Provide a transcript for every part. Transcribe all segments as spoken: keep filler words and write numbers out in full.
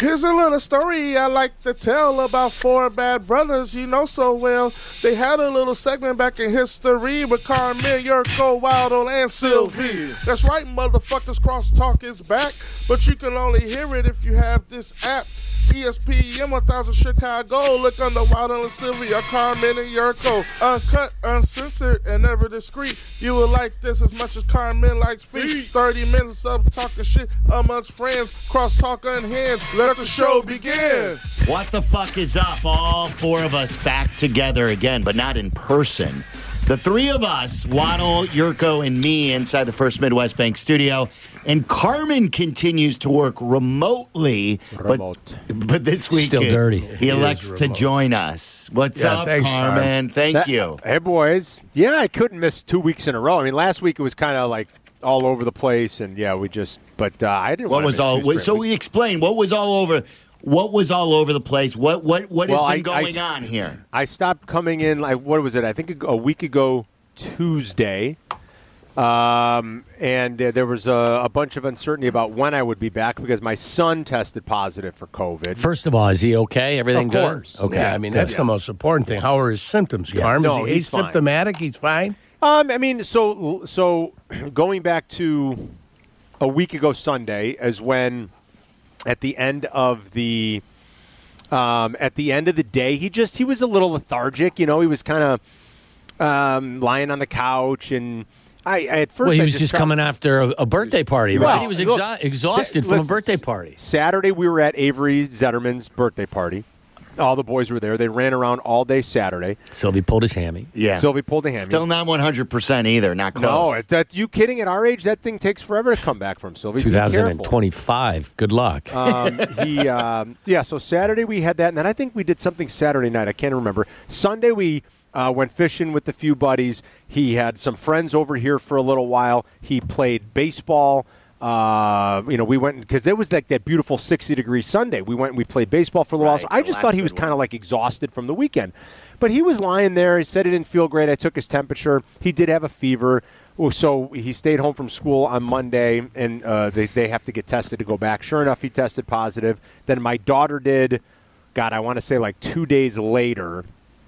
Here's a little story I like to tell about four bad brothers you know so well. They had a little segment back in history with Carmen, Yurko, Waldo, and Sylvie. That's right, motherfuckers, Crosstalk is back, but you can only hear it if you have this app. E S P N one thousand Chicago. Look under Waldo and Sylvia, Carmen and Yurko. Uncut, uncensored, and never discreet. You will like this as much as Carmen likes feet. thirty minutes of talking shit amongst friends. Crosstalk unhinged. Let the show begin. What the fuck is up? All four of us back together again, but not in person. The three of us, Waddle, Yurko, and me inside the First Midwest Bank studio. And Carmen continues to work remotely. Remote. But, but this week, Still dirty. he elects to join us. What's Yeah, up, thanks, Carmen? Carmen. Thank That- you. Hey, boys. Yeah, I couldn't miss two weeks in a row. I mean, last week it was kind of like all over the place, and yeah, we just. But uh, I didn't. What wanna was miss all? two straight So weeks. we explain what was all over. What was all over the place? What what what Well, has been I- I- going on here? I stopped coming in. Like, what was it? I think a, a week ago Tuesday. Um, and uh, there was a, a bunch of uncertainty about when I would be back because my son tested positive for COVID. First of all, is he okay? Everything Of good? course. Okay. Yeah, I mean, that's Yeah. the most important thing. How are his symptoms, Carm? No, Is he he's fine. asymptomatic? He's fine? Um, I mean, so so going back to a week ago Sunday is when, at the end of the, um, at the end of the day, he just he was a little lethargic. You know, he was kind of um, lying on the couch, and I, I at first Well, he I was just tried- coming after a, a birthday party, right? Well, he was look, exha- exhausted sa- from listen, a birthday party. Saturday, we were at Avery Zetterman's birthday party. All the boys were there. They ran around all day Saturday. Sylvie pulled his hammy. Yeah, Sylvie pulled a hammy. still not one hundred percent either. Not close. No, it, that you kidding? At our age, that thing takes forever to come back from, Sylvie. Be careful. twenty twenty-five. Good luck. um, he, um, yeah. So Saturday we had that, and then I think we did something Saturday night. I can't remember. Sunday we uh, went fishing with a few buddies. He had some friends over here for a little while. He played baseball. Uh, you know, we went because there was like that beautiful sixty degree Sunday. We went and we played baseball for a little while. Right, So I the just last thought he good was one. kind of like exhausted from the weekend. But he was lying there. He said he didn't feel great. I took his temperature. He did have a fever. So he stayed home from school on Monday, and uh, they, they have to get tested to go back. Sure enough, he tested positive. Then my daughter did, God, I want to say like two days later.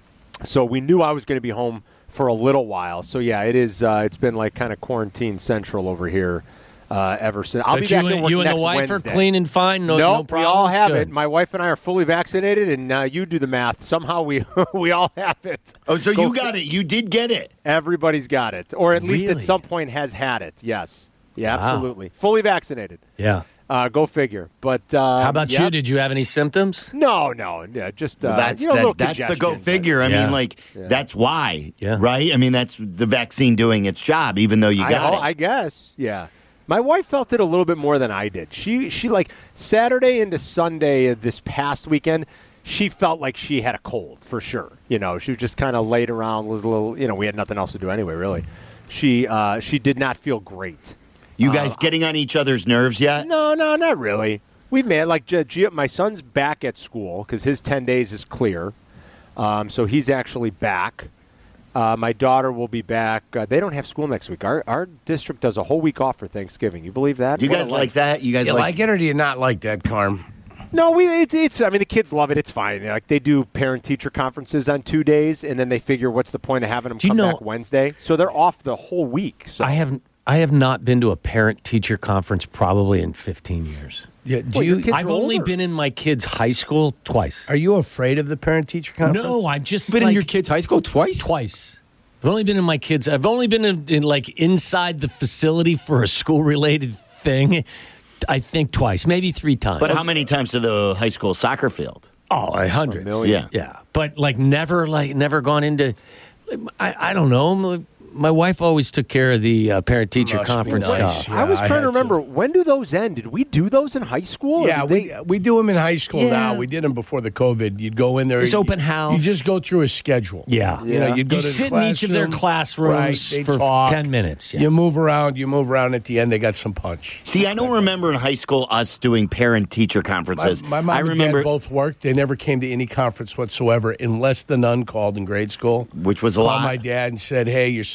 So we knew I was going to be home for a little while. So, yeah, it is. Uh, it's been like kind of quarantine central over here uh, ever since. I'll but be you, back in and, work you and next the wife Wednesday. are clean and fine? No, nope, no we problems? all have Good. it. My wife and I are fully vaccinated, and uh, you do the math. Somehow we we all have it. Oh, so Go you got it. You did get it. Everybody's got it, or at least at Really? some point has had it. Yes, yeah, Wow. absolutely, fully vaccinated. Yeah. Uh, go figure. But uh, How about yeah. you? Did you have any symptoms? No, no, yeah, just uh, Well, that's you know, a that, little that's the go congestion, but- figure. I Yeah. mean, like that's why, Yeah. right? I mean, that's the vaccine doing its job, even though you I, got oh, it. I guess, yeah. My wife felt it a little bit more than I did. She, she like Saturday into Sunday of this past weekend, she felt like she had a cold for sure. You know, she was just kind of laid around, was a little. You know, we had nothing else to do anyway. Really, she, uh, she did not feel great. you guys getting on each other's nerves yet? No, no, not really. We met like G- G- my son's back at school because his ten days is clear, um, so he's actually back. Uh, my daughter will be back. Uh, they don't have school next week. Our our district does a whole week off for Thanksgiving. You believe that? You What a guys life. like that? You guys You like? like it or do you not like that, Carm? No, we it's, it's. I mean, the kids love it. It's fine. Like they do parent-teacher conferences on two days, and then they figure, what's the point of having them Do you come know- back Wednesday? So they're off the whole week. So I have I have not been to a parent-teacher conference probably in fifteen years. Yeah, do Well, your you? kids I've are only older. been in my kids' high school twice. Are you afraid of the parent-teacher conference? No, I'm just Been like, in your kid's high school twice? Twice. I've only been in my kids. I've only been in, in like inside the facility for a school-related thing. I think twice, maybe three times. But how many times to the high school soccer field? Oh, a hundred. A million. Yeah. Yeah, but like never, like never gone into. I, I don't know. My, my wife always took care of the uh, parent-teacher Must be conference nice. stuff. Yeah, I was I trying had to remember to. when do those end? Did we do those in high school? or Yeah, did we they- we do them in high school Yeah. now. We did them before the COVID. You'd go in there. There's you- open house. You just go through a schedule. Yeah. You know, you'd go You to the sit in each of their classroom, classrooms right, they for talk, ten minutes. Yeah. You move around. You move around. At the end, they got some punch. See, I don't remember in high school us doing parent-teacher My, conferences. my mom I and remember, dad both worked. They never came to any conference whatsoever unless the nun called in grade school. which was a Called lot. my dad and said, "Hey, your son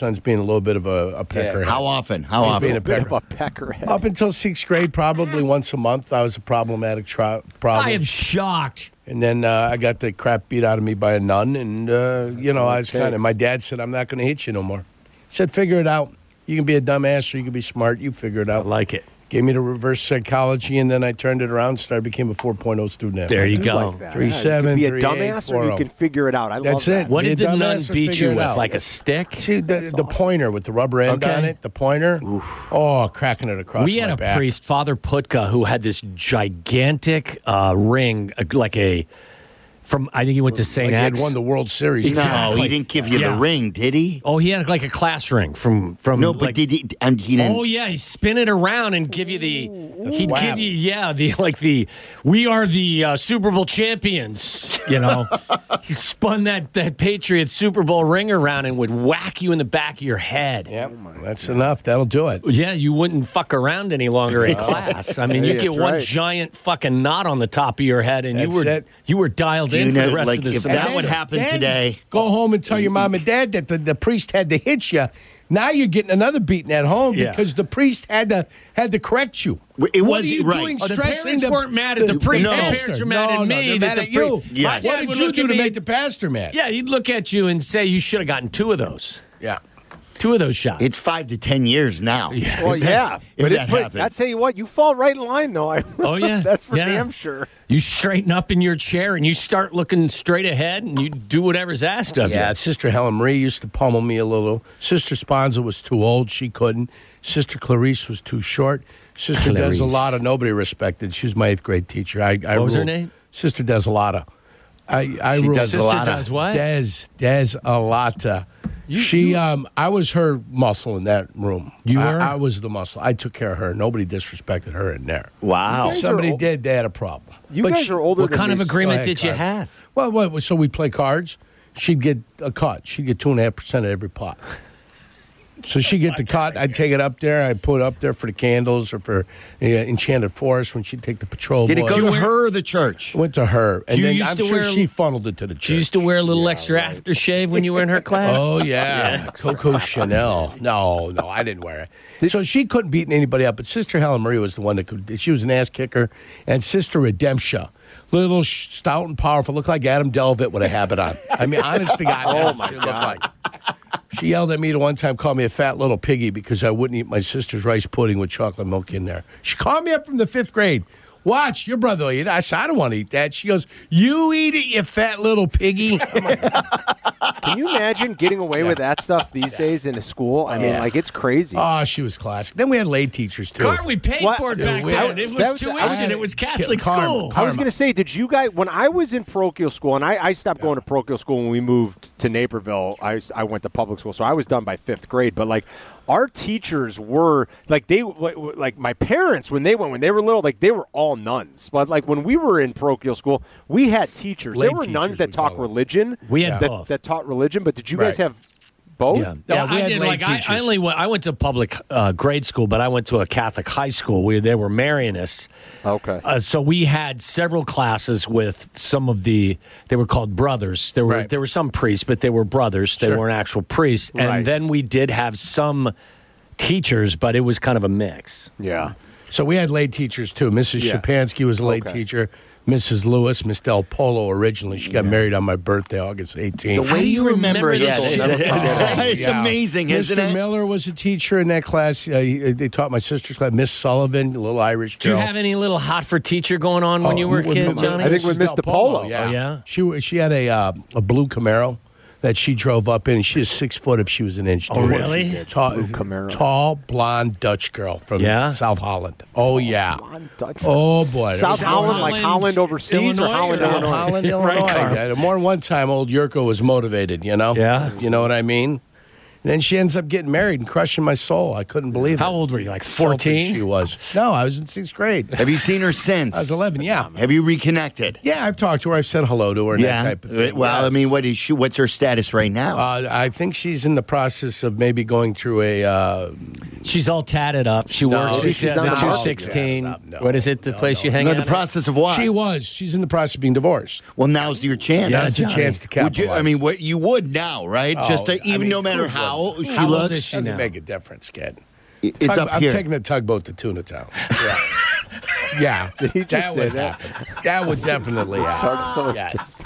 son's being a little bit of a, a peckerhead. How often? How He's often? being a Bit pecker. of a peckerhead. Up until sixth grade, probably once a month, I was a problematic tri- problem. I am shocked. And then uh, I got the crap beat out of me by a nun, and uh, you know, I was it kind of. takes. My dad said, "I'm not going to hit you no more." He said, "Figure it out. You can be a dumbass, or you can be smart. You figure it I out." like it. Gave me the reverse psychology, and then I turned it around, and started became a four point oh student. after There you that. go. Like that. Three Yeah, seven, you can three be a eight, dumbass, four or you oh. can figure it out. I That's love it. that. What Be did a the nun dumbass or beat figure you it with? out. Like a stick? See, the, the pointer with the rubber end Okay. on it, the pointer. Oh, cracking it across We my had a back. priest, Father Putka, who had this gigantic uh, ring, uh, like a from. I think he went to Saint Like he had X. won the World Series. No, Exactly. he didn't give you Yeah. the ring, did he? Oh, he had like a class ring from from. No, but like, did he? And he didn't. Oh yeah, he spin it around and give you the. He'd Wow. give you yeah the like the we are the uh, Super Bowl champions. You know, he spun that that Patriots Super Bowl ring around and would whack you in the back of your head. Yep, that's enough. That'll do it. Yeah, you wouldn't fuck around any longer in class. I mean, you Hey, get that's one right. giant fucking knot on the top of your head, and you That's were it. you were dialed Do in you for know, the rest like, of the if semester. that would happen Then today. Go home and tell your mom and dad that the, the priest had to hit you. Now you're getting another beating at home Yeah. because the priest had to had to correct you. It what was- are you right. doing? Oh, the stressing parents weren't mad at the priest. The The pastor? parents were mad no, at no, me. they're that mad the at you. priest- Yes. My What dad did would you look do at to me- make the pastor mad? Yeah, he'd look at you and say you should have gotten two of those. Yeah. Two of those shots. It's five to ten years now. Yeah. Well, yeah, If but, that it, but happens. I tell you what, you fall right in line, though. I, Oh, yeah. that's for Yeah. damn sure. You straighten up in your chair and you start looking straight ahead and you do whatever's asked of Yeah, you. Sister Helen Marie used to pummel me a little. Sister Sponza was too old; she couldn't. Sister Clarice was too short. Sister Clarice. Desolata, nobody respected. She was my eighth grade teacher. I, I What was her ruled. name? Sister Desolata. I, I She ruled. does a Sister lot of- does what? Des Desolata. She, um, I was her muscle in that room. You I, were? I was the muscle. I took care of her. Nobody disrespected her in there. Wow. If guys somebody are ol- did, they had a problem. You But guys she- are older What than kind of me. agreement ahead, did you Carl. have? Well, what, so we play cards. She'd get a cut. She'd get two and a half percent of every pot. So she'd get the cut. I'd take it up there. I'd put it up there for the candles or for uh, Enchanted Forest when she'd take the patrol. Did it boys. go you to wear- her or the church? Went to her, and You then used I'm to sure wear- she funneled it to the church. She used to wear a little extra aftershave when you were in her class? Oh yeah, Coco Chanel. No, no, I didn't wear it. So she couldn't beat anybody up. But Sister Helen Marie was the one that could. She was an ass kicker, and Sister Redemptia, little sh- stout and powerful, looked like Adam Delvit with a habit on. I mean, honest to God, oh my God. Like. She yelled at me the one time, called me a fat little piggy because I wouldn't eat my sister's rice pudding with chocolate milk in there. She called me up from the fifth grade. Watch, your brother will eat it. I said, I don't want to eat that. She goes, you eat it, you fat little piggy. I'm like, Can you imagine getting away with that stuff these days in a school? I mean, Yeah. like, it's crazy. oh, she was classic. Then we had lay teachers, too. Car, we paid What? for it Dude, back we- then. It was that was- tuition. I was- It was Catholic Karma. school. I was going to say, did you guys, when I was in parochial school, and I, I stopped going to parochial school when we moved to Naperville, I, I went to public school, so I was done by fifth grade, but like, our teachers were, like, they, like, my parents, when they went, when they were little, like, they were all nuns. But, like, when we were in parochial school, we had teachers. Lay there were teachers, nuns that we taught call them. religion. We had that, both. that taught religion, but did you guys Right. have both? Yeah, No, yeah we I had did. lay Like I, I teachers. only went, I went to public uh, grade school, but I went to a Catholic high school where they were Marianists. Okay. Uh, so we had several classes with some of the. They were called brothers. There were Right. there were some priests, but they were brothers. They Sure. weren't actual priests. And Right. then we did have some teachers, but it was kind of a mix. Yeah. So we had lay teachers, too. Missus Yeah. Shapansky was a lay Okay. teacher. Missus Lewis, Miss Del Polo originally. She got married on my birthday, August eighteenth. How do you remember, remember it? Yeah, this? that- that- it's Yeah. amazing, isn't Mister it? Miller was a teacher in that class. Uh, he- they taught my sister's class. Miss Sullivan, a little Irish Do you girl. have any little hot for teacher going on when Oh, you were a with- kid, with- Johnny? I think Missus with Mister Del Polo, Polo. Yeah. Oh, yeah? She she had a uh, a blue Camaro that she drove up in. She was six foot if she was an inch. Oh, tall. really? Tall, Blue Camaro. tall, blonde Dutch girl from Yeah? South Holland. Oh yeah. Blonde Dutch. Oh boy. South South Holland, like Holland, Holland overseas Illinois, or Holland, or- South Illinois? Holland, Right, Illinois. Carl. Uh, More than one time, old Yurko was motivated, you know? Yeah. You know what I mean? And then she ends up getting married and crushing my soul. I couldn't believe it. How old were you? Like Selfish fourteen? She was. No, I was in sixth grade. Have you seen her since? I was eleven, yeah. Have you reconnected? Yeah, I've talked to her. I've said hello to her and that type of thing. Well, Yes. I mean, what is she? What's her status right now? Uh, I think she's in the process of maybe going through a uh, She's all tatted up. She No, works she's at not the all two sixteen. tatted up, no. What is it? The No, place no. you hang No, out the at? process of what? She was. She's in the process of being divorced. Well, now's your chance. Yeah, it's a Johnny. chance to Would you, capitalize. I mean, what you would now, right? Oh, Just to, I even mean, no matter who how would? she How old looks. is she doesn't now? make a difference, kid. It's Tug- up I'm here. taking a tugboat to Tuna Town. Yeah. Yeah. Did he just that say would that? happen. That would definitely happen. Tugboat. Yes.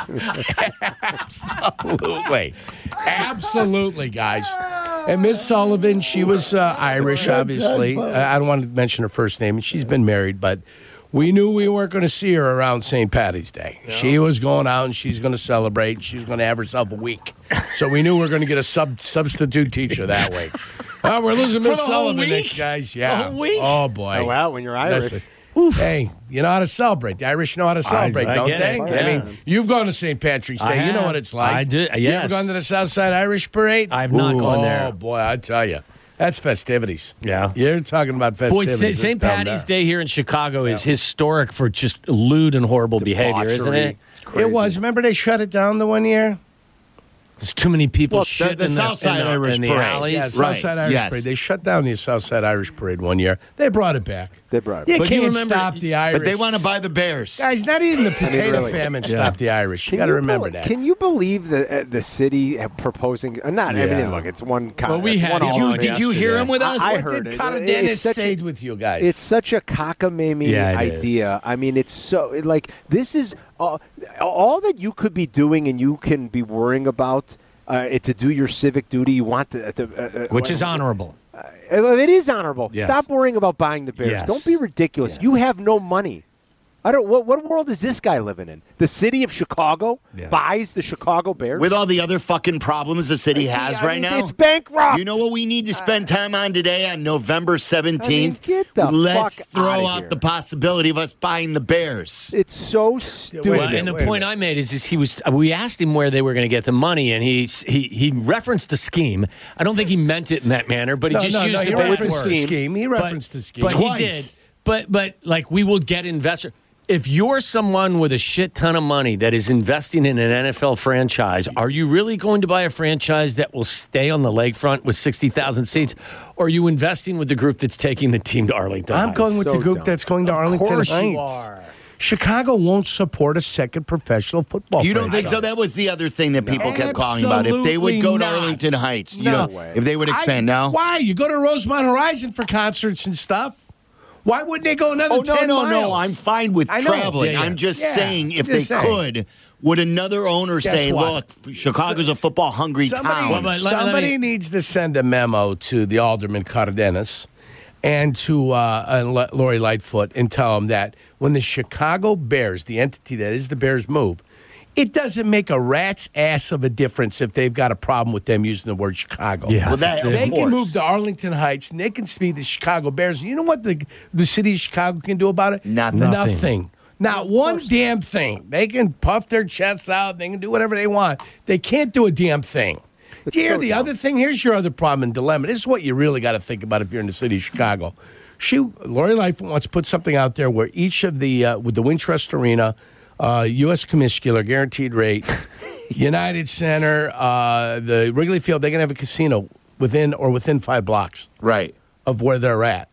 Absolutely. Absolutely, guys. And Miss Sullivan, she was uh, Irish, obviously. Uh, I don't want to mention her first name. She's been married, but we knew we weren't going to see her around Saint Patty's Day. She was going out and she's going to celebrate. And she's going to have herself a week. So we knew we were going to get a sub substitute teacher that way. Oh, we're losing For Miss the whole Sullivan week? next, guys. Yeah. whole week? Oh, boy. Oh, wow, when you're Irish. Listen, hey, you know how to celebrate. The Irish know how to celebrate, I don't get they? it, I yeah. mean, you've gone to Saint Patrick's Day. I You know have. what it's like. I do, You ever yes. gone to the Southside Irish Parade? I've not gone oh, there. Oh, boy, I tell you. That's festivities. Yeah. You're talking about Boy, festivities. Saint It's down Patty's there. Day here in Chicago is historic for just lewd and horrible behavior, isn't it? It's crazy. It was. Remember they shut it down the one year? There's too many people Well, shit the- the in Southside in the, Irish in the Parade. alleys. Yeah, Right, Southside Irish yes. Parade. They shut down the Southside Irish Parade one year. They brought it back. They brought it You back. But you can't remember- stop the Irish. But they want to buy the Bears. Guys, not even the potato really. famine Yeah. stopped the Irish. You Can got to remember bel- that. Can you believe the uh, the city uh, proposing? Uh, not. I Yeah. mean, look, it's one. Con- Well, we it's had- one Did all you- on Did you hear him with us? I What heard did it. Connor It's Dennis such a- say with you guys? It's such a cockamamie Yeah, it is. idea. I mean, it's so like this is uh, all that you could be doing, and you can be worrying about uh, it to do your civic duty. You want to, to uh, uh, Which is uh, honorable. It is honorable. Yes. Stop worrying about buying the Bears. Yes. Don't be ridiculous. Yes. You have no money. I don't. What, what world is this guy living in? The city of Chicago Yeah. buys the Chicago Bears With all the other fucking problems the city has I right mean, now. It's bankrupt. You know what we need to spend time on today on November seventeenth? I mean, get the Let's fuck throw outta out here. the possibility of us buying the Bears. It's so stupid. Wait a Well, minute, and the wait a point minute. I made is, is he was. We asked him where they were going to get the money, and he he he referenced a scheme. I don't think he meant it in that manner, but he no, just no, used no, the he bad referenced word. the scheme. He But- referenced the scheme. but Twice. he did. But but like we will get investor. If you're someone with a shit ton of money that is investing in an N F L franchise, are you really going to buy a franchise that will stay on the lakefront with sixty thousand seats? Or are you investing with the group that's taking the team to Arlington I'm Heights? going with So the group dumb. that's going to Of Arlington course Heights. you are. Chicago won't support a second professional football. You don't think so? franchise. That was the other thing that people kept calling about. If they would go Absolutely to not. Arlington Heights, you No know, way. if they would expand I- now. Why? You go to Rosemont Horizon for concerts and stuff. Why wouldn't they go another Oh, no, ten no, miles? no. I'm fine with I know. traveling. Yeah, yeah. I'm just Yeah, saying if just they saying. could, would another owner Guess say, what? look, Chicago's a football hungry Somebody, town? Well, but let- let somebody me- needs to send a memo to the Alderman Cardenas and to uh, and L- Lori Lightfoot and tell them that when the Chicago Bears, the entity that is the Bears, move, it doesn't make a rat's ass of a difference if they've got a problem with them using the word Chicago. Yeah. Well, that- They of can course. move to Arlington Heights and they can be the Chicago Bears. You know what the the city of Chicago can do about it? Nothing. Nothing. Not one damn thing. They can puff their chests out. They can do whatever they want. They can't do a damn thing. Do you hear so the dumb. other thing? Here's your other problem and dilemma. This is what you really got to think about if you're in the city of Chicago. She, Lori Lightfoot wants to put something out there where each of the, uh, with the Wintrust Arena, uh, U S Comiscular, guaranteed rate, United Center, uh, the Wrigley Field, they can have a casino within or within five blocks Right. of where they're at.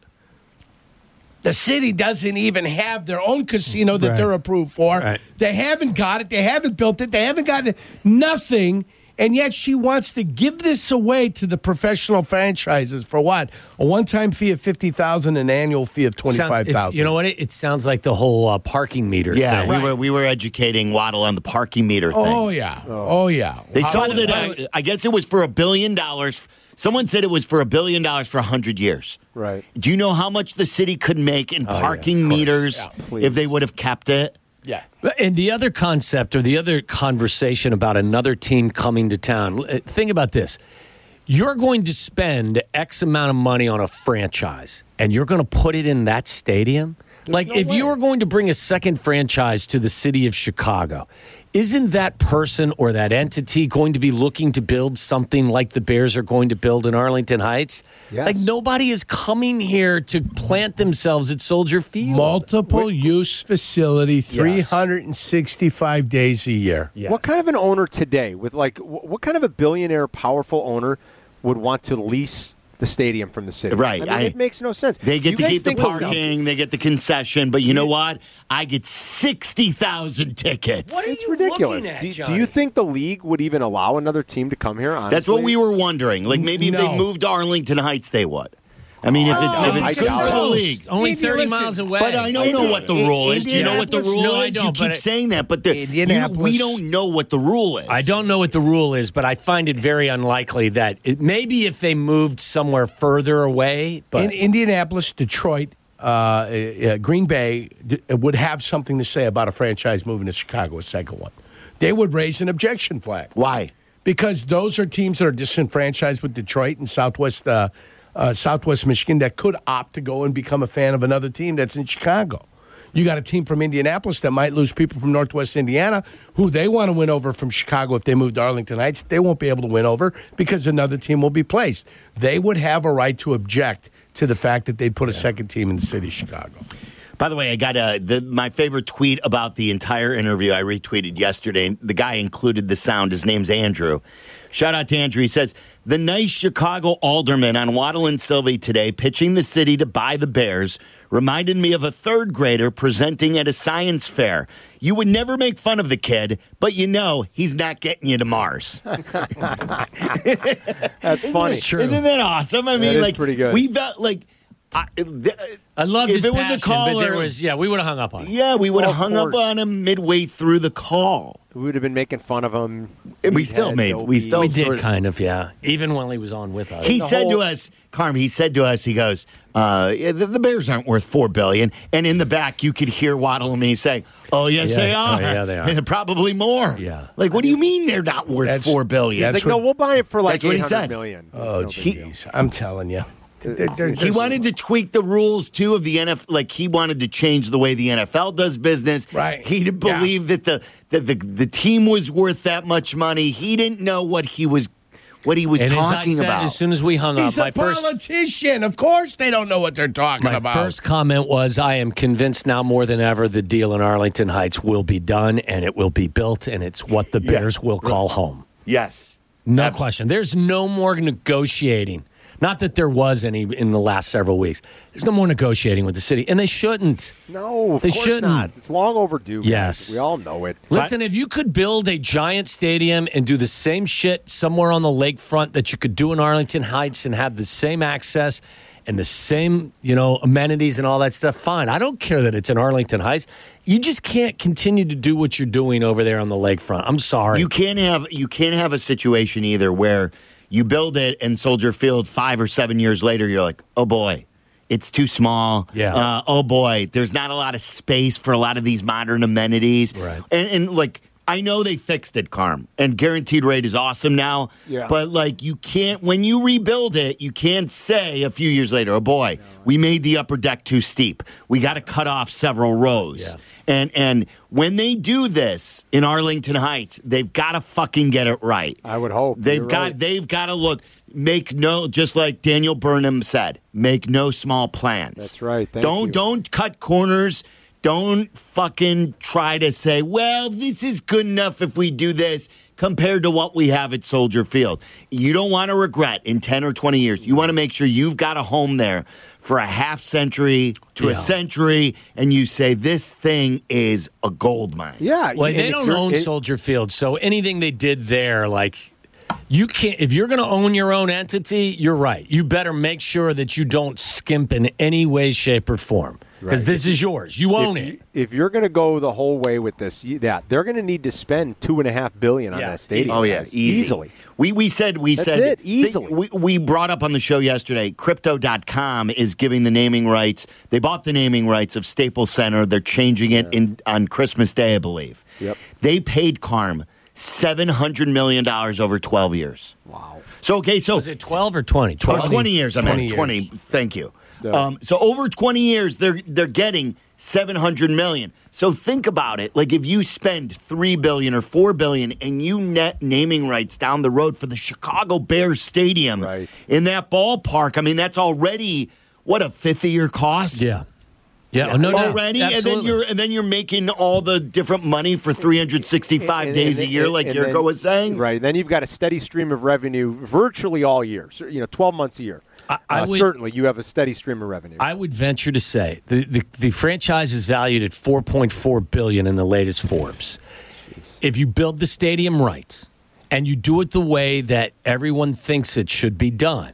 The city doesn't even have their own casino that Right. they're approved for. Right. They haven't got it. They haven't built it. They haven't gotten nothing. And yet she wants to give this away to the professional franchises for what? A one-time fee of fifty thousand dollars, an annual fee of twenty-five Sounds- thousand it's- dollars. You know what? It, it sounds like the whole uh, parking meter Yeah, thing. we were we were educating Waddle on the parking meter thing. Oh, yeah. Oh, yeah. They How- sold it. by I, the- I guess it was for a billion dollars. Someone said it was for a billion dollars for a hundred years. Right. Do you know how much the city could make in Oh, yeah, parking of course. meters Yeah, please. if they would have kept it? Yeah. And the other concept or the other conversation about another team coming to town, uh, think about this. You're going to spend X amount of money on a franchise, and you're going to put it in that stadium? like, no if way. you were going to bring a second franchise to the city of Chicago, isn't that person or that entity going to be looking to build something like the Bears are going to build in Arlington Heights? Yes. Like, nobody is coming here to plant themselves at Soldier Field. Multiple use facility, three hundred sixty-five days a year. Yes. What kind of an owner today, with like, wh- what kind of a billionaire, powerful owner would want to lease the stadium from the city. Right. I mean, I- it makes no sense. They get You to guys keep the think parking, they get the concession, but you know what? I get sixty thousand tickets. What are It's you ridiculous. looking at, do, do Johnny? you think the league would even allow another team to come here? Honestly? That's what we were wondering. Like maybe if No. they moved to Arlington Heights, they would. I mean, if, it, Oh, if it's I good doubt for it. the league. Only Maybe, thirty listen, miles away. But I don't know what the rule is. Do you know what the Indianapolis- rule No, I is? You don't, keep but it- saying that, but the, you, Indianapolis- we don't know what the rule is. I don't know what the rule is, but I find it very unlikely that it, maybe if they moved somewhere further away, but In Indianapolis, Detroit, uh, uh, Green Bay d- would have something to say about a franchise moving to Chicago, a second one. They would raise an objection flag. Why? Because those are teams that are disenfranchised with Detroit and Southwest uh, uh, Southwest Michigan that could opt to go and become a fan of another team that's in Chicago. You got a team from Indianapolis that might lose people from Northwest Indiana who they want to win over from Chicago if they move to Arlington Heights. They won't be able to win over because another team will be placed. They would have a right to object to the fact that they put a second team in the city of Chicago. By the way, I got a, the, my favorite tweet about the entire interview I retweeted yesterday. The guy included the sound. His name's Andrew. Shout out to Andrew. He says, the nice Chicago alderman on Waddle and Sylvie today pitching the city to buy the Bears reminded me of a third grader presenting at a science fair. You would never make fun of the kid, but you know he's not getting you to Mars. That's funny. true. Isn't that awesome? I mean, is like, pretty good. We've got, like, I, th- I loved if his it was passion, a caller, but there was, yeah, we would have hung up on it. yeah, we would have Of hung up course. on him midway through the call. We would have been making fun of him. We still Meathead, made- we dopey. still- We sort did of- kind of, yeah. Even when he was on with us. He the said to whole- us, Carm, he said to us, he goes, uh, yeah, the, the Bears aren't worth four billion dollars. And in the back, you could hear Waddle and me saying, oh, yes, Yeah. they Oh, are. yeah, they are. And probably more. Yeah. Like, what do you mean they're not worth That's- four billion He's dollars? like, no, we'll buy it for like That's what he eight hundred said. million. Oh, It's no big deal. jeez. I'm telling you. They're- they're- He they're- wanted to tweak the rules too of the N F L. Like he wanted to change the way the N F L does business. Right. He didn't Yeah. believe that the that the the team was worth that much money. He didn't know what he was what he was and as I talking said, about. as soon as we hung He's up, a my first politician. Of course they don't know what they're talking my about. first comment was, I am convinced now more than ever the deal in Arlington Heights will be done and it will be built, and it's what the Yeah. Bears will call home. yes. No Ab- question. There's no more negotiating. Not that there was any in the last several weeks. There's no more negotiating with the city, and they shouldn't. No, of They course shouldn't. not. It's long overdue. guys. Yes. We all know it. Listen, if you could build a giant stadium and do the same shit somewhere on the lakefront that you could do in Arlington Heights and have the same access and the same, you know, amenities and all that stuff, fine. I don't care that it's in Arlington Heights. You just can't continue to do what you're doing over there on the lakefront. I'm sorry. You can't have you can't have a situation either where you build it and Soldier Field five or seven years later you're like, oh boy, it's too small. Yeah. Uh, oh boy, there's not a lot of space for a lot of these modern amenities. Right. And, and like I know they fixed it, Carm, and guaranteed rate is awesome now. Yeah. But like you can't when you rebuild it, you can't say a few years later, oh boy, we made the upper deck too steep. We got to cut off several rows. Yeah. And and when they do this in Arlington Heights, they've got to fucking get it right. I would hope. They've You're got right. they've got to look make no just like Daniel Burnham said, make no small plans. That's right. Thank don't you. don't cut corners. Don't fucking try to say, well, this is good enough if we do this compared to what we have at Soldier Field. You don't want to regret in ten or twenty years. You want to make sure you've got a home there for a half century to a Yeah. century, and you say, this thing is a gold mine. Yeah. Well, and they if don't you're- own it- Soldier Field, so anything they did there, like, you can't. If you're going to own your own entity, you're right. You better make sure that you don't skimp in any way, shape, or form, because Right. this is yours. You own if it. you- If you're going to go the whole way with this, you, that they're going to need to spend two and a half billion on Yeah, that stadium. Oh yeah, guys. easy. easily. We we said we That's said it, thi- easily. we we brought up on the show yesterday. Crypto dot com is giving the naming rights. They bought the naming rights of Staples Center. They're changing it in on Christmas Day, I believe. Yep. They paid Carm seven hundred million dollars over twelve years. Wow. So okay, so Was it twelve or twenty? Or twelve. twenty years, I meant twenty twenty. years. Thank you. So- Um, so over twenty years, they're they're getting seven hundred million. So think about it. Like if you spend three billion or four billion, and you net naming rights down the road for the Chicago Bears Stadium Right. in that ballpark, I mean that's already what a fifth of your cost. Yeah. Yeah, oh, no doubt. Already, and then Absolutely. you're and then you're making all the different money for three hundred sixty-five And- days and- a year, and- like and Yurko then- was saying. Right. Then you've got a steady stream of revenue virtually all year. So, you know, twelve months a year. I, I uh, would, certainly you have a steady stream of revenue. I would venture to say the, the, the franchise is valued at four point four billion dollars in the latest Forbes. Jeez. If you build the stadium right and you do it the way that everyone thinks it should be done,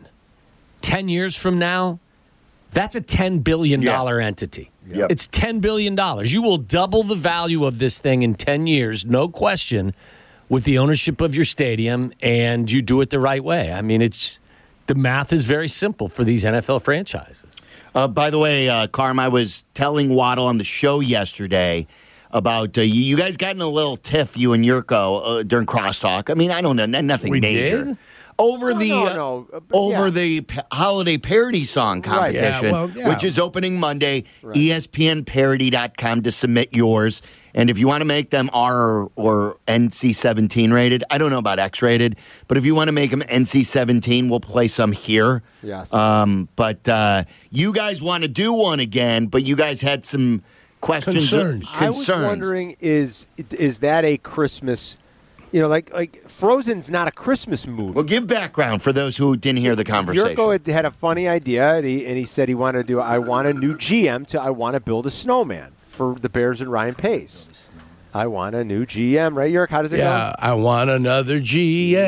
ten years from now, that's a ten billion dollars yeah. entity. Yep. It's ten billion dollars. You will double the value of this thing in ten years, no question, with the ownership of your stadium, and you do it the right way. I mean, it's the math is very simple for these N F L franchises. Uh, by the way, uh, Carm, I was telling Waddle on the show yesterday about uh, you, you guys got in a little tiff, you and Yurko, uh, during crosstalk. I mean, I don't know, nothing we major. Did? Over no, the no, uh, no. Uh, over yeah. the p- holiday parody song competition, right. yeah, well, yeah. which is opening Monday. Right. E S P N parody dot com to submit yours. And if you want to make them R or N C seventeen rated, I don't know about X rated, but if you want to make them N C seventeen, we'll play some here. Yes. Um, but uh, you guys want to do one again, but you guys had some questions. Concerns. I was Concerns. wondering, is is that a Christmas? You know, like like Frozen's not a Christmas movie. Well, give background for those who didn't hear the conversation. Yurko had, had a funny idea, and he, and he said he wanted to do. I want a new G M to. I want to build a snowman for the Bears and Ryan Pace. I want a new G M, right, Yurk? How does it Yeah, go? I want another G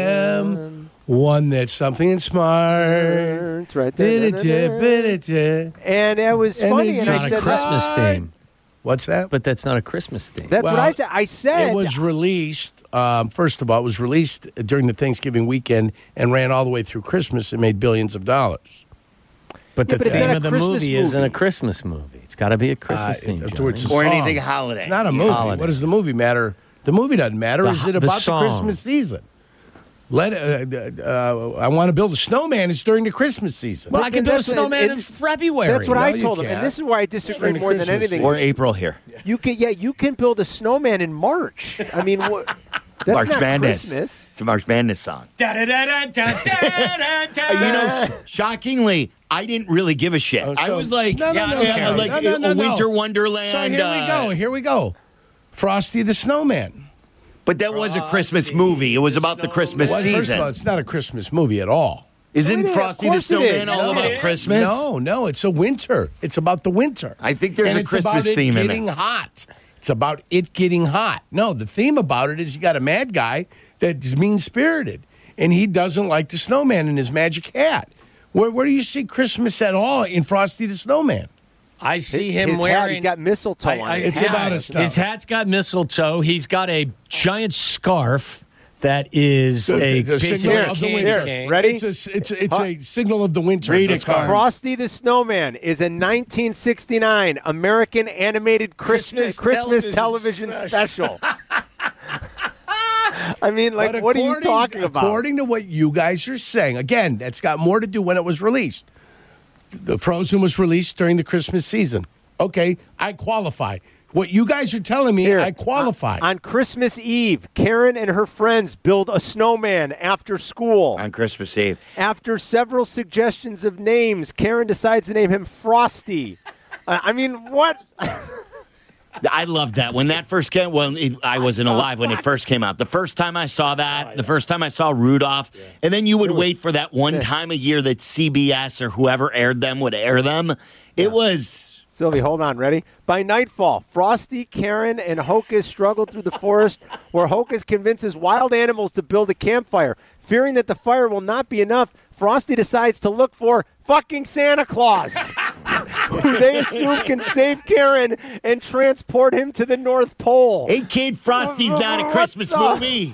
M, one that's something and smart. That's right. Bit-a-tip, And it was And funny, it's and I Not a said, Christmas theme, What's that? but that's not a Christmas theme. "That's what Well, I said." I said It was released, um, first of all, it was released during the Thanksgiving weekend and ran all the way through Christmas and made billions of dollars. But Yeah, the but it's theme not a of the Christmas movie isn't a movie. Christmas movie. It's got to be a Christmas Uh, theme. it- Johnny. it's a Or song. anything holiday. It's not a movie. Holiday. What does the movie matter? The movie doesn't matter. The Is it ho- the about the, song. Christmas season? Let uh, uh, I want to build a snowman. It's during the Christmas season. Well, I can build a that's- snowman it- in February. That's what No, I you told him, can't. and this is where I disagree During more than Christmas. anything. Or April here. You can, yeah, you can build a snowman in March. I mean, what, that's March not Madness. Christmas. It's a March Madness song. Da-da-da-da-da-da-da. You know, sh- shockingly, I didn't really give a shit. Oh, I so- was like, No, no, Yeah, I no, don't yeah, care. like no, no, no, a no. Winter Wonderland. So here we uh, go. Here we go. Frosty the Snowman. But that was a Christmas movie. It was about the Christmas Well, first of all, season. it's not a Christmas movie at all. Isn't It is. Frosty Of the course it Snowman is. all No, about it is. Christmas? No, no, it's a winter. It's about the winter. I think there's and a it's Christmas about it theme in it. getting hot. It's about it getting hot. No, the theme about it is you got a mad guy that's mean spirited, and he doesn't like the snowman and his magic hat. Where where do you see Christmas at all in Frosty the Snowman? I see him His wearing. hat, he's got mistletoe I- on I- it. It's yeah, about his stuff. His hat's got mistletoe. He's got a giant scarf that is a The signal basically of the King's winter. King. Ready? It's a, it's a, it's a signal of the winter. Read That's it, Carm. all. Frosty the Snowman is a nineteen sixty-nine American animated Christmas Christmas Christmas, television television special. I mean, like, But what are you according- talking about? According to what you guys are saying, again, that's got more to do when it was released. The Frozen was released during the Christmas season. Okay, I qualify. What you guys are telling me, Here, I qualify. On Christmas Eve, Karen and her friends build a snowman after school. On Christmas Eve. After several suggestions of names, Karen decides to name him Frosty. Uh, I mean, what? I loved that. When that first came, well, it, I wasn't alive when it first came out. The first time I saw that, the first time I saw Rudolph, and then you would wait for that one time a year that C B S or whoever aired them would air them. It was... Sylvie, hold on. Ready? By nightfall, Frosty, Karen, and Hocus struggle through the forest where Hocus convinces wild animals to build a campfire. Fearing that the fire will not be enough, Frosty decides to look for fucking Santa Claus, who they assume can save Karen and transport him to the North Pole. Hey, kid, Frosty's not a What Christmas the- movie.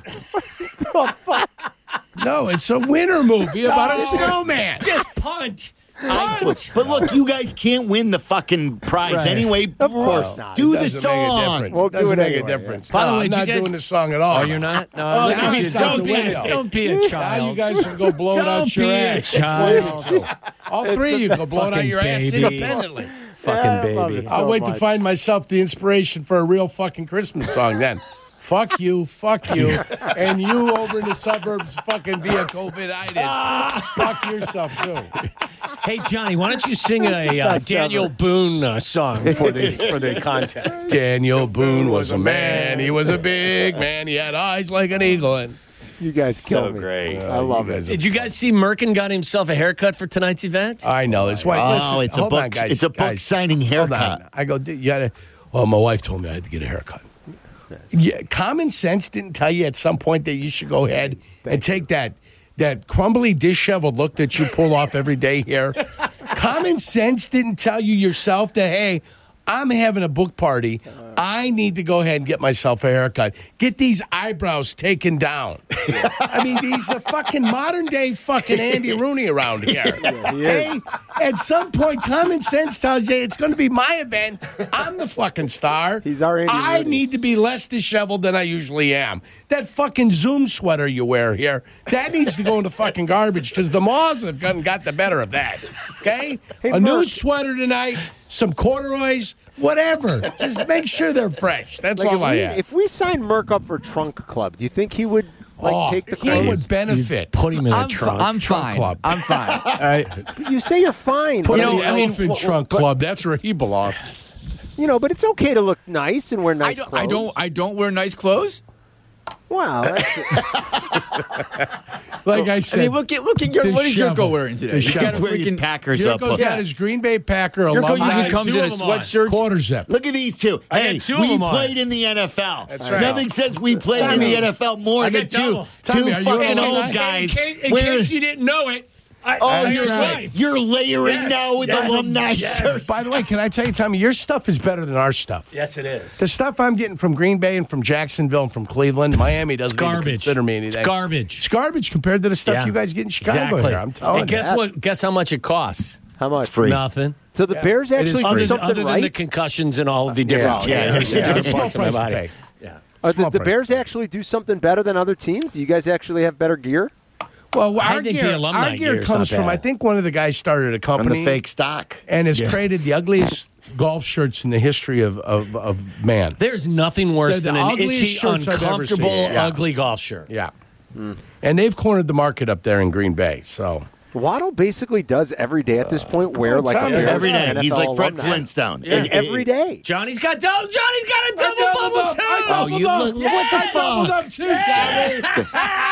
no, it's a winter movie about a snowman. Just punch. I- Punch. but look, you guys can't win the fucking prize Right. anyway. Of course not. Do It the doesn't make a song. difference. We'll It doesn't do it make anyway, a difference. By the No, way, I'm did not you guys- doing the song at all. Oh, you're not? No, Oh, look now at you. it's out Don't the be, a, window. don't be a Now child. you guys can go blow it Don't out your be a ass. child. All three of you go blow it out Fucking your ass baby. independently. Fucking Yeah, I love baby. it. I'll So wait to much. find myself the inspiration for a real fucking Christmas song then. Fuck you, fuck you, and you over in the suburbs fucking via COVID-itis. Fuck yourself, too. Hey, Johnny, why don't you sing a uh, Daniel Boone uh, song for the for the contest? Daniel Boone was a man. He was a big man. He had eyes like an eagle. And You guys kill So me. great. I love it. Did you guys see Merkin got himself a haircut for tonight's event? I know. It's why. Oh, listen, it's a hold book- on, guys, it's a book guys, signing hold haircut. on. I go, "Dude, you gotta. Well, my wife told me I had to get a haircut. Yeah, common sense didn't tell you at some point that you should go ahead and take that that crumbly, disheveled look that you pull off every day here. Common sense didn't tell you yourself that, hey, I'm having a book party. I need to go ahead and get myself a haircut. Get these eyebrows taken down. I mean, he's the fucking modern day fucking Andy Rooney around here. Okay? At some point, common sense tells you it's going to be my event. I'm the fucking star. He's our Andy I Rooney. need to be less disheveled than I usually am. That fucking Zoom sweater you wear here, that needs to go in the fucking garbage because the moths have gotten got the better of that. Okay? Hey, a new Mark. sweater tonight, some corduroys, whatever. Just make sure they're fresh. That's Like, all if, I we, ask. if we sign Merck up for Trunk Club, do you think he would like Oh, take the he clothes? would benefit. Put him in a I'm, fi- trunk. I'm Trunk fine. club. I'm fine. All right. But you say you're fine. Put but- him in know, the I mean, elephant well, trunk but- club. That's where he belongs. You know, but it's okay to look nice and wear nice I don't. clothes. I don't. I don't wear nice clothes. Wow, that's, Like I I said, mean, look at look at your. What is disheveled. Jurko wearing today? He's got a He's wearing his freaking. Packers up. Yurko's got his Green Bay Packer Jurko alumni usually comes two in a of them on. sweatshirt. quarter zip. Look at these two. I Hey, got two of we them on. played in the N F L. That's right. Nothing says we played in the N F L more I than got two, double. two Tommy, are you fucking an alumni? old guys. In, case, in wearing- case you didn't know it, I, Oh, I you're, was right. nice. you're layering Yes, now with yes, alumni yes. shirts. By the way, can I tell you, Tommy, your stuff is better than our stuff. Yes, it is. The stuff I'm getting from Green Bay and from Jacksonville and from Cleveland, Miami doesn't even Garbage. consider me anything. It's garbage. It's garbage compared to the stuff Yeah. you guys get in Chicago Exactly. here. I'm telling and you. guess what? Guess how much it costs? how much? free. Nothing. So the Yeah, Bears it is actually free. do Other, than, something other than right? the concussions and all of the different Yeah, tears yeah, and yeah. different Small parts of my price to body. pay. Yeah. Are the, Small the price Bears to pay. actually do something better than other teams? Do you guys actually have better gear? Well, I our think gear, the alumni our gear gear is comes not from, bad. I think one of the guys started a From company the fake stock. and has Yeah. created the ugliest golf shirts in the history of, of, of man. There's nothing worse They're than the an ugliest itchy, shirts I've ever uncomfortable, seen. Yeah. ugly golf shirt. Yeah. And they've cornered the market up there in Green Bay. So Waddle basically does every day at this point wear like a Tommy, Bears Every day. N F L He's like Fred alumni. Flintstone. And It- every it- day. Johnny's got double. Johnny's got a double doubled bubble up. too. I Oh, you doubled look, up. what the I doubled fuck? up too, Tommy.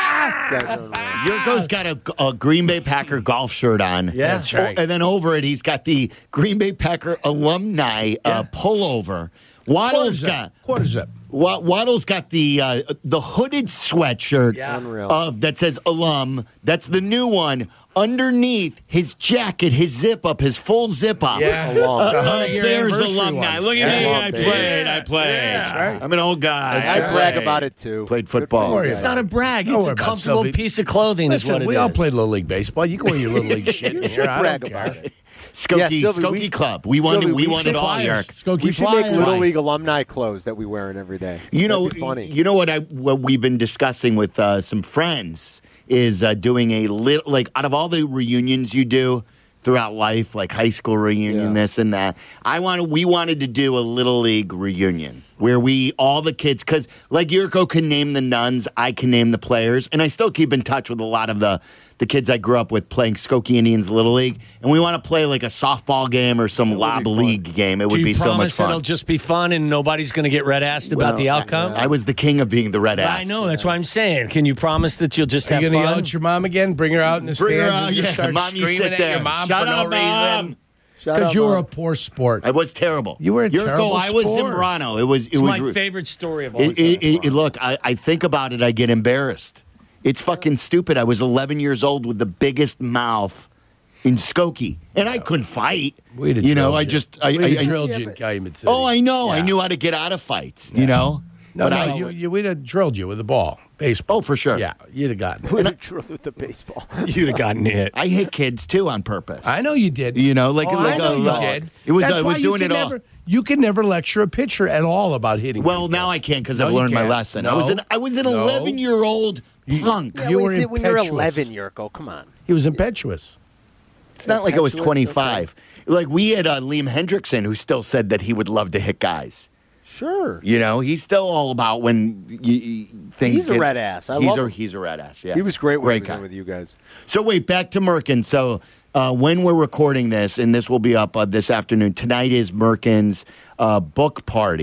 Yurko's got a, a Green Bay Packer golf shirt on. Yeah. That's right. And then over it, he's got the Green Bay Packer alumni uh, pullover. Waddle's Quarter got zip. Quarter zip. Wa- Waddle's got the uh, the hooded sweatshirt Yeah. Unreal. of that says alum. That's the new one. Underneath his jacket, his zip up, his full zip up. Yeah. Alum. Uh, The uh, hundred-year Bears anniversary alumni. one. Look at Yeah. me. Love I Bears. played. I played. Yeah. I'm an old guy. I brag played. about it too. Played Good for football. you Don't worry guys. It's not a brag. Don't It's worry a about comfortable Sylvie. piece of clothing. is Listen, what it we all is. played Little League Baseball. You can wear your Little League shit in here. I brag don't about care. it. Skokie, Yeah, Sylvie, Skokie we- Club. We won. Sylvie, we, we won should it all, Flyers. Yerk. Skokie We should Flyers. make Little Nice. League alumni clothes that we wear in every day. You know, That'd be funny. you know what I what we've been discussing with uh, some friends is uh, doing a little like out of all the reunions you do throughout life, like high school reunion, Yeah. this and that. I wanted we wanted to do a little league reunion where we all the kids because like Yurko can name the nuns, I can name the players, and I still keep in touch with a lot of the. The kids I grew up with playing Skokie Indians Little League, and we want to play like a softball game or some lob league game. It Do would you be so much promise fun. it'll just be fun and nobody's going to get red assed about the outcome? I was the king of being the red ass. I know. That's what I'm saying. Can you promise that you'll just Are have you going to fun? yell at your mom again? Bring her out in the Bring her stands out, and just yeah. start Mom, you screaming sit at there. your mom Shut for up, no Mom. reason? Shut Because up, you were a Mom. poor sport. I was terrible. You were a Yurko, terrible I was sport. Zambrano. It was. It it's was. my favorite story of all It, time. it, it, it- look, I, I think about it. I get embarrassed. It's fucking stupid. I was eleven years old with the biggest mouth in Skokie, and I couldn't fight. We'd have You know, drilled I just. I, We'd I, have I- drilled you in Calumet City. Oh, I know. I Yeah. knew how to get out of fights. You know. No, But no, I, you, you, we'd have drilled you with a ball, baseball. Oh, for sure. Yeah, you'd have gotten it. With a drill with the baseball. You'd have gotten it. I hit kids too on purpose. I know you did. You know, like- oh, like I know a you lot. did. It was- That's I was why doing you can it all. never, You can never lecture a pitcher at all about hitting. Well, people. now I can because No, I've you learned my can't. lesson. I No. was an I was an No. eleven year old punk. Yeah, You wait, were when you're impetuous. eleven, Yurko, come on. He was impetuous. It's not like I was Impetuous, twenty-five. Like we had uh, Liam Hendrickson, who still said that he would love to hit guys. Sure. You know, he's still all about when you, you, things. He's a get- red ass. I he's love a him. he's a red ass. Yeah, He was great when Great he was guy. in with you guys. So wait, back to Merkin. So uh, when we're recording this, and this will be up uh, this afternoon. Tonight is Merkin's uh, book party.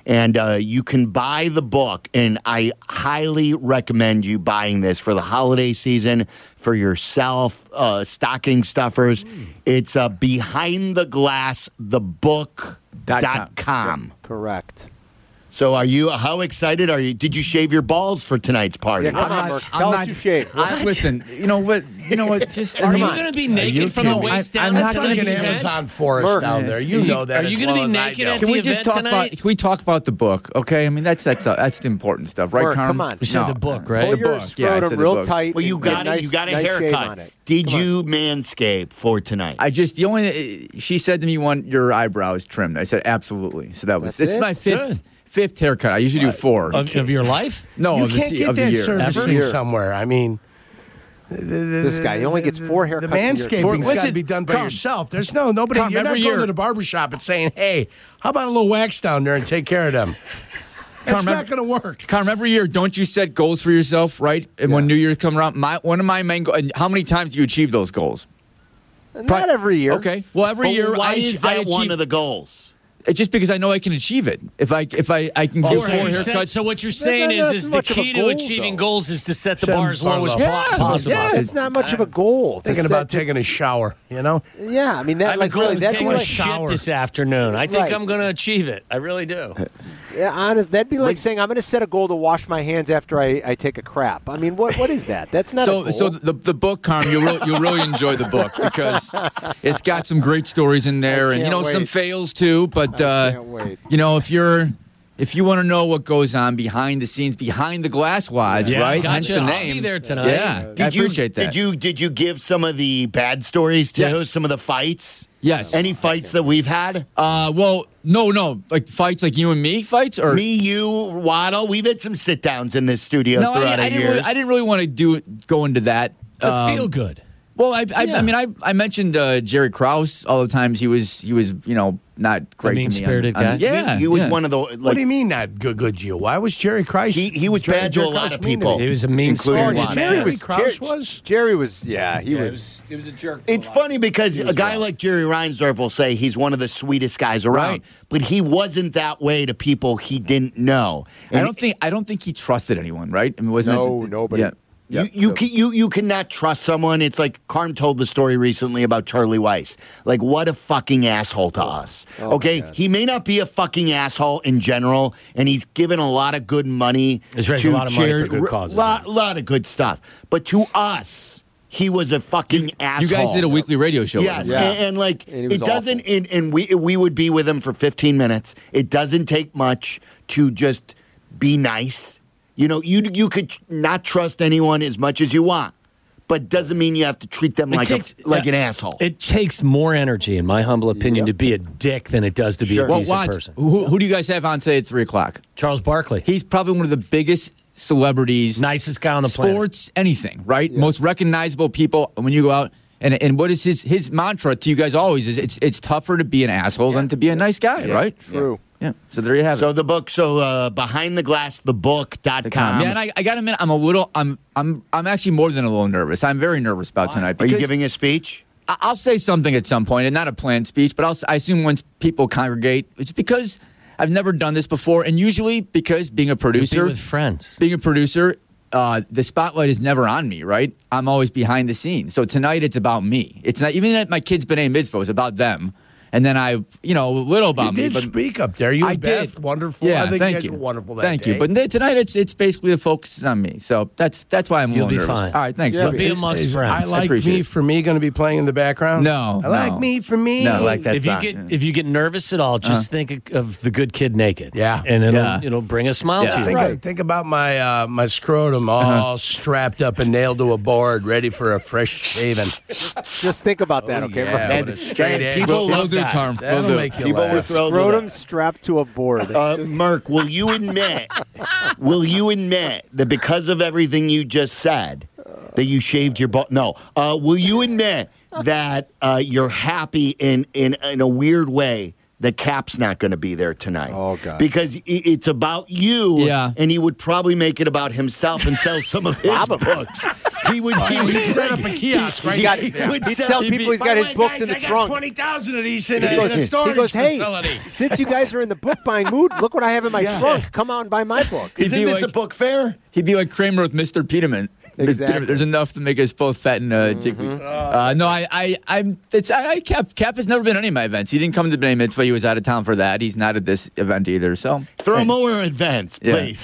And uh, you can buy the book, and I highly recommend you buying this for the holiday season, for yourself, uh, stocking stuffers. Mm. It's uh, Behind the Glass, the book dot com. Correct. So are you, how excited are you? Did you shave your balls for tonight's party? Yeah, come I'm on, not- Merc. I'm Tell us not- you shaved. I- listen, you know what? You know what? Just Are you come on. going to be naked from the kidding me? waist I- down? I'm not That's to gonna like the an be event? Amazon forest Merc, down there. You know that. are you as gonna well be as I naked do. at Can the we just event talk tonight? about? Can we talk about the book? Okay, I mean that's that's uh, that's the important stuff, right, Merc, Carm? come on. We said No. the book, right? Pull The your book. Yeah, I scrotum said the real book. tight. Well, you and got get it. You got a nice shave haircut. on it. Did Come on. you manscape for tonight? I just the only she said to me, "Want your eyebrows trimmed?" I said, "Absolutely." So that was That's it's it? my fifth Good. fifth haircut. I usually do four. Of, of your life? No, you of the, can't se- get of the that year. servicing Year. somewhere. I mean, This guy, he only gets four haircuts the a year. manscaping's For- got to listen, be done by Carm. yourself. There's no nobody. Carm, you're not every going year- to the barbershop and saying, "Hey, how about a little wax down there and take care of them?" That's Carm, not going to work. Carm, every year, don't you set goals for yourself, right? And when New Year's come around, my one of my main goals. And how many times do you achieve those goals? Not every year. Okay. Well, every But year, why I, is I that one achieve- of the goals? It's just because I know I can achieve it. If I if I I can give Four four haircuts. haircuts. So what you're saying not- is, not is the much of a key to goal, achieving though. goals is to set the Set bar as them low as low. po- Yeah, possible. yeah. It's not much of a goal. to Thinking set about to- taking a shower, you know? Yeah, I mean I that have like a goal really to that'd take be a like shit shower. this afternoon. I think Right. I'm going to achieve it. I really do. yeah, honest. That'd be like saying I'm going to set a goal to wash my hands after I, I take a crap. I mean, what what is that? That's not a So, goal. so the the book, Carm, you'll re- you'll really enjoy the book because it's got some great stories in there, and you can't know some wait. fails too. But uh, can't wait. you know, if you're if you want to know what goes on behind the scenes, behind the glass wise, Yeah, right? gotcha. Hence the I'll name. be there tonight. Yeah, I Did you, appreciate that. Did you did you give some of the bad stories too? Yes. Some of the fights? Yes. Any fights that we've had? Uh, well, no, no, like fights like you and me fights, or Me, you, Waddle. We've had some sit downs in this studio no, throughout I, I the didn't years. really, I didn't really want to do go into that. To Um, feel good. Well, I, I, Yeah. I mean, I, I mentioned uh, Jerry Krause all the times. He was, he was, you know, not great to me. on- mean-spirited on- guy? Yeah, he, he was yeah. one of the what like. do you mean not good, good to you? Why was Jerry Christ? He he was Jerry- bad to a Jerry lot Christ of mean to people. me? He was a including mean-spirited Waddle. man. Jerry Krause was? Jerry was yeah he was. It was a jerk. It's funny because a guy like Jerry Reinsdorf will say he's one of the sweetest guys around, Right. but he wasn't that way to people he didn't know. I And don't think, I don't think he trusted anyone. Right? I mean, wasn't No, it, nobody. Yeah. Yeah. You you So- can, you you cannot trust someone. It's like Carm told the story recently about Charlie Weiss. Like, what a fucking asshole to us. Oh, okay, my God. he may not be a fucking asshole in general, and he's given a lot of good money. He's raised to a lot of money for charity- good causes. Lot, lot of good stuff. But to us, he was a fucking asshole. You guys did a weekly radio show. with Yes, him. Yeah. and, and like And he was it doesn't, and, and we we would be with him for fifteen minutes. It doesn't take much to just be nice. You know, you you could not trust anyone as much as you want, but doesn't mean you have to treat them It like takes- a, like yeah. an asshole. It takes more energy, in my humble opinion, to be a dick than it does to be Sure. a Well, decent Watts, person. who, who do you guys have on today at three o'clock? Charles Barkley, He's probably one of the biggest celebrities, nicest guy on the planet. sports, anything, right? Most recognizable people when you go out. And and what is his his mantra to you guys always is it's it's tougher to be an asshole than to be a nice guy, right? True. Yeah. So there you have So it. the book, so uh, behind the glass, the book dot com. Yeah, and I, I got to admit, I'm a little, I'm, I'm, I'm actually more than a little nervous. I'm very nervous about tonight. Are you because giving a speech? I- I'll say something at some point, and not a planned speech, but I'll, s- I assume once people congregate, it's because I've never done this before, and usually because being a Be producer, with friends. being a producer, uh, the spotlight is never on me, right? I'm always behind the scenes. So tonight it's about me. It's not even at my kids' B'nai Mitzvah, it's about them. And then I, you know, a little about You me. did but speak up there. You I and Beth, did. wonderful. Yeah, I think thank you guys you. were wonderful that Thank day. you. But th- tonight it's it's basically the focus is on me. So that's that's why I'm a You'll little be nervous. fine. All right, thanks. Yeah, But But be it- amongst Is friends. I like appreciate me it. for me going to be playing in the background? No, I like no. me for me. No. I like that if you song. get if you get nervous at all, just think of the good kid naked. Yeah. and it'll Yeah. it'll bring a smile Yeah. to you. Think, Right. think about my uh, my scrotum all Uh-huh. strapped up and nailed to a board, ready for a fresh shaving. Just think about that, okay? Yeah, Merc? with a straight edge. people We'll love do, that. Carm. That'll We'll do. make you People were laugh. thrilled with Scrotum it. strapped to a board. Uh, Merc, will you admit? will you admit that because of everything you just said, that you shaved your butt? No. Uh, will you admit that uh, you're happy in in in a weird way that Cap's not going to be there tonight? Oh, God. Because i- it's about you. Yeah. And he would probably make it about himself and sell some of his books. he would he would set up a kiosk right He got, He would he'd sell- tell he'd people be- he's By got the his way, books guys, in the I got trunk. twenty thousand of these in He a, goes, in a storage he goes, hey, facility. since you guys are in the book buying mood, look what I have in my trunk. Come out and buy my book. He'd Isn't be this like- a book fair? He'd be like Kramer with Mister Peterman. Mister Exactly. Peterman. There's enough to make us both fat and uh, jiggly. Uh, no, I, I, I'm. It's I, I Cap. Cap has never been at any of my events. He didn't come to the B'nai Mitzvah. He was out of town for that. He's not at this event either. So Throw more events, Yeah. please.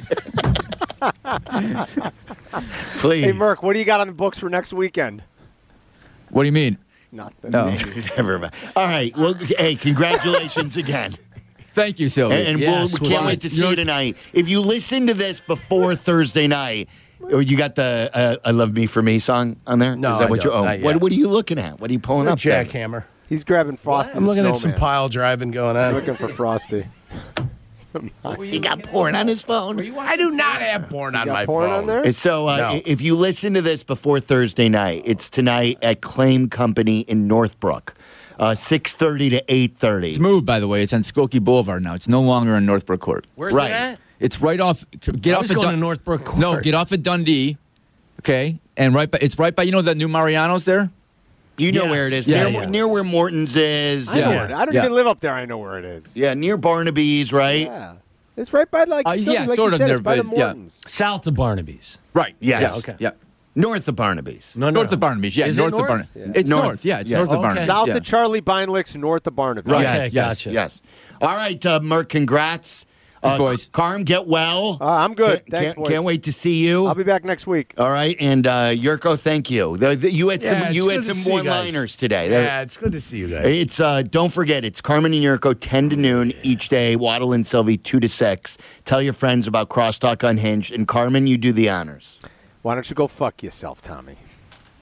Please. Hey, Merck, what do you got on the books for next weekend? what do you mean? Nothing. No. Never mind. All right. Well, hey, congratulations again. Thank you, Sylvie. And, and Yes, we'll, we can't well, wait to see you tonight. If you listen to this before Thursday night, or you got the uh, "I Love Me for Me" song on there? No, Is that I what you? don't. Oh, Not what, yet. what are you looking at? What are you pulling A up? there? jackhammer. He's grabbing Frosty. I'm looking the at some Snowman. pile driving going on. Looking for Frosty. He got porn on his phone. I do not have porn on got my porn phone. on there? And So, uh, No. i- if you listen to this before Thursday night, it's tonight at Claim Company in Northbrook, uh, six thirty to eight thirty. It's moved, by the way. It's on Skokie Boulevard now. It's no longer in Northbrook Court. Where's Right. it at? It's right off. Get I off was at going Dun- to Northbrook Court. No, get off at Dundee. Okay, and right by. It's right by. You know that new Mariano's there. You know Yes. where it is. Yeah, near, yeah. near where Morton's is. I know Yeah. where it is. I don't Yeah. even live up there. I know where it is. Yeah, near Barnaby's, right? Yeah. It's right by, like, Uh, Sylvie, yeah, like sort you of said, near, it's by the but, yeah. Mortons. South of Barnaby's. Right. Yes. Yeah. Okay. Yeah. North of Barnaby's. No, no. North of Barnaby. Yeah. Is it north, north? of Barnaby. Yeah. It's North. north. Yeah. It's Yeah. north of Okay. Barnaby. South yeah. of Charlie Beinlich's, north of Barnaby. Right. Yes, Yes, yes, gotcha. yes. All right, uh, Merck, congrats. Uh, boys. Carm, get well. Uh, I'm good. Can't, Thanks, can't, boys. can't wait to see you. I'll be back next week. All right, and uh, Yurko, thank you. The, the, you had Yeah, some, it's you good had to some see you guys. one-liners today. Yeah, it's good to see you guys. It's uh, don't forget, it's Carmen and Yurko, ten to noon each day. Waddle and Sylvie, two to six. Tell your friends about Crosstalk Unhinged, and Carmen, you do the honors. Why don't you go fuck yourself, Tommy?